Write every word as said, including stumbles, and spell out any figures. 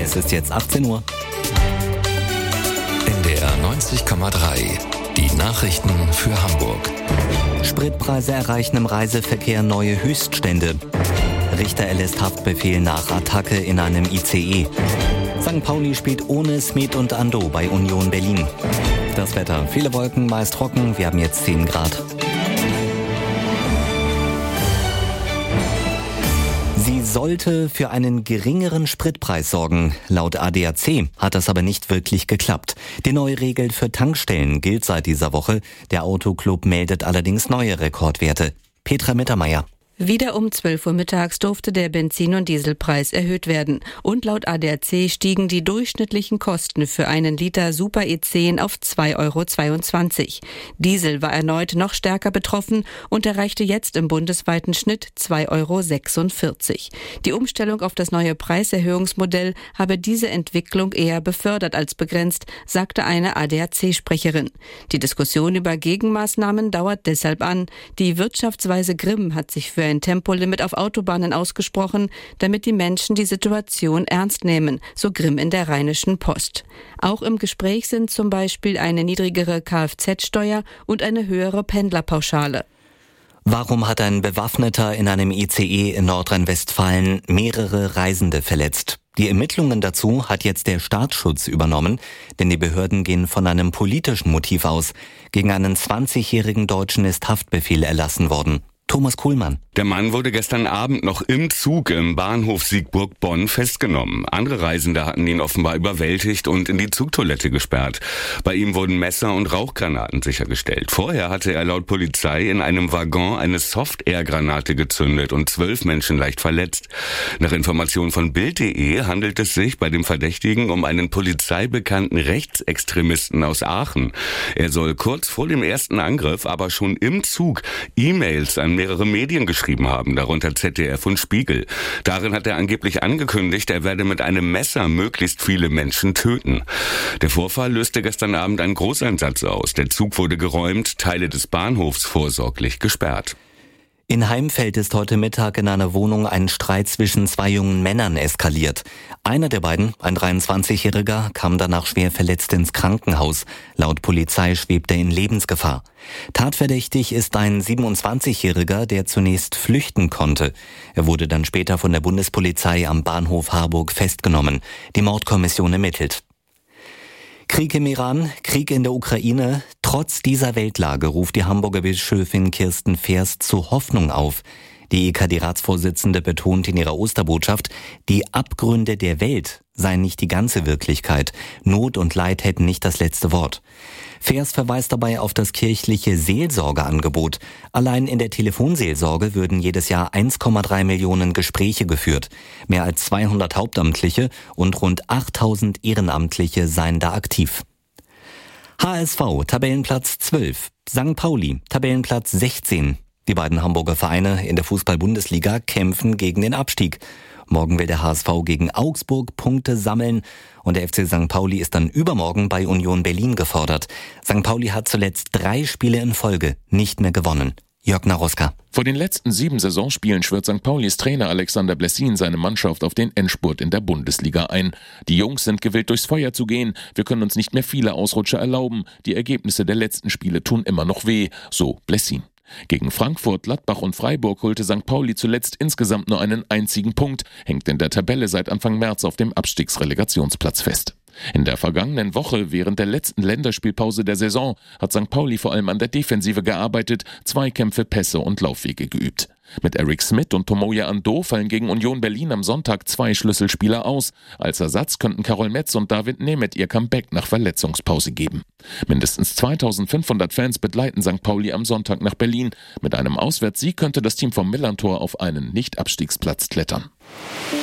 Es ist jetzt achtzehn Uhr. N D R neunzig Komma drei. Die Nachrichten für Hamburg. Spritpreise erreichen im Reiseverkehr neue Höchststände. Richter erlässt Haftbefehl nach Attacke in einem I C E. Sankt Pauli spielt ohne Smet und Ando bei Union Berlin. Das Wetter: viele Wolken, meist trocken. Wir haben jetzt zehn Grad. Sie sollte für einen geringeren Spritpreis sorgen. Laut A D A C hat das aber nicht wirklich geklappt. Die neue Regel für Tankstellen gilt seit dieser Woche. Der Autoclub meldet allerdings neue Rekordwerte. Petra Mittermeier. Wieder um zwölf Uhr mittags durfte der Benzin- und Dieselpreis erhöht werden. Und laut A D A C stiegen die durchschnittlichen Kosten für einen Liter Super E zehn auf zwei Euro zweiundzwanzig. Diesel war erneut noch stärker betroffen und erreichte jetzt im bundesweiten Schnitt zwei Euro sechsundvierzig. Die Umstellung auf das neue Preiserhöhungsmodell habe diese Entwicklung eher befördert als begrenzt, sagte eine A D A C-Sprecherin. Die Diskussion über Gegenmaßnahmen dauert deshalb an. Die Wirtschaftsweise Grimm hat sich für ein Tempolimit auf Autobahnen ausgesprochen, damit die Menschen die Situation ernst nehmen, so Grimm in der Rheinischen Post. Auch im Gespräch sind zum Beispiel eine niedrigere Kfz-Steuer und eine höhere Pendlerpauschale. Warum hat ein Bewaffneter in einem I C E in Nordrhein-Westfalen mehrere Reisende verletzt? Die Ermittlungen dazu hat jetzt der Staatsschutz übernommen, denn die Behörden gehen von einem politischen Motiv aus. Gegen einen zwanzigjährigen Deutschen ist Haftbefehl erlassen worden. Thomas Kuhlmann. Der Mann wurde gestern Abend noch im Zug im Bahnhof Siegburg-Bonn festgenommen. Andere Reisende hatten ihn offenbar überwältigt und in die Zugtoilette gesperrt. Bei ihm wurden Messer und Rauchgranaten sichergestellt. Vorher hatte er laut Polizei in einem Waggon eine Soft-Air-Granate gezündet und zwölf Menschen leicht verletzt. Nach Informationen von Bild punkt de handelt es sich bei dem Verdächtigen um einen polizeibekannten Rechtsextremisten aus Aachen. Er soll kurz vor dem ersten Angriff aber schon im Zug E-Mails an mehrere Medien geschrieben haben, darunter Z D F und Spiegel. Darin hat er angeblich angekündigt, er werde mit einem Messer möglichst viele Menschen töten. Der Vorfall löste gestern Abend einen Großeinsatz aus. Der Zug wurde geräumt, Teile des Bahnhofs vorsorglich gesperrt. In Heimfeld ist heute Mittag in einer Wohnung ein Streit zwischen zwei jungen Männern eskaliert. Einer der beiden, ein dreiundzwanzigjähriger, kam danach schwer verletzt ins Krankenhaus. Laut Polizei schwebt er in Lebensgefahr. Tatverdächtig ist ein siebenundzwanzigjähriger, der zunächst flüchten konnte. Er wurde dann später von der Bundespolizei am Bahnhof Harburg festgenommen. Die Mordkommission ermittelt. Krieg im Iran, Krieg in der Ukraine. Trotz dieser Weltlage ruft die Hamburger Bischöfin Kirsten Fehrst zu Hoffnung auf. Die E K D-Ratsvorsitzende betont in ihrer Osterbotschaft, die Abgründe der Welt seien nicht die ganze Wirklichkeit. Not und Leid hätten nicht das letzte Wort. Fehrst verweist dabei auf das kirchliche Seelsorgeangebot. Allein in der Telefonseelsorge würden jedes Jahr eins Komma drei Millionen Gespräche geführt. Mehr als zweihundert Hauptamtliche und rund achttausend Ehrenamtliche seien da aktiv. H S V, Tabellenplatz zwölf. Sankt Pauli, Tabellenplatz sechzehn. Die beiden Hamburger Vereine in der Fußball-Bundesliga kämpfen gegen den Abstieg. Morgen will der H S V gegen Augsburg Punkte sammeln und der F C Sankt Pauli ist dann übermorgen bei Union Berlin gefordert. Sankt Pauli hat zuletzt drei Spiele in Folge nicht mehr gewonnen. Jörg Naroska. Vor den letzten sieben Saisonspielen schwört Sankt Paulis Trainer Alexander Blessin seine Mannschaft auf den Endspurt in der Bundesliga ein. Die Jungs sind gewillt, durchs Feuer zu gehen. Wir können uns nicht mehr viele Ausrutscher erlauben. Die Ergebnisse der letzten Spiele tun immer noch weh, so Blessin. Gegen Frankfurt, Gladbach und Freiburg holte Sankt Pauli zuletzt insgesamt nur einen einzigen Punkt, hängt in der Tabelle seit Anfang März auf dem Abstiegsrelegationsplatz fest. In der vergangenen Woche, während der letzten Länderspielpause der Saison, hat Sankt Pauli vor allem an der Defensive gearbeitet, Zweikämpfe, Pässe und Laufwege geübt. Mit Eric Smith und Tomoya Ando fallen gegen Union Berlin am Sonntag zwei Schlüsselspieler aus. Als Ersatz könnten Karol Metz und David Nemeth ihr Comeback nach Verletzungspause geben. Mindestens zweitausendfünfhundert Fans begleiten Sankt Pauli am Sonntag nach Berlin. Mit einem Auswärtssieg könnte das Team vom Millantor auf einen Nicht-Abstiegsplatz klettern.